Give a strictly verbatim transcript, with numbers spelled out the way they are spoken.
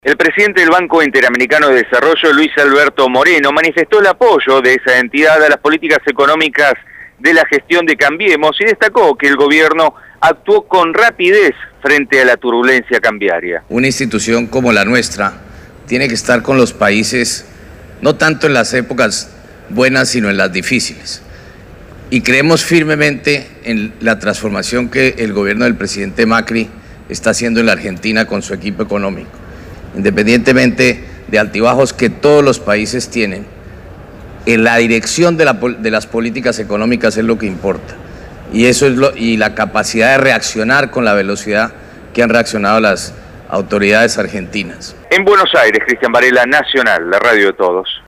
El presidente del Banco Interamericano de Desarrollo, Luis Alberto Moreno, manifestó el apoyo de esa entidad a las políticas económicas de la gestión de Cambiemos y destacó que el gobierno actuó con rapidez frente a la turbulencia cambiaria. Una institución como la nuestra tiene que estar con los países, no tanto en las épocas buenas, sino en las difíciles. Y creemos firmemente en la transformación que el gobierno del presidente Macri está haciendo en la Argentina con su equipo económico. Independientemente de altibajos que todos los países tienen, en la dirección de, la, de las políticas económicas es lo que importa. Y, eso es lo, y la capacidad de reaccionar con la velocidad que han reaccionado las autoridades argentinas. En Buenos Aires, Cristian Varela, Nacional, la radio de todos.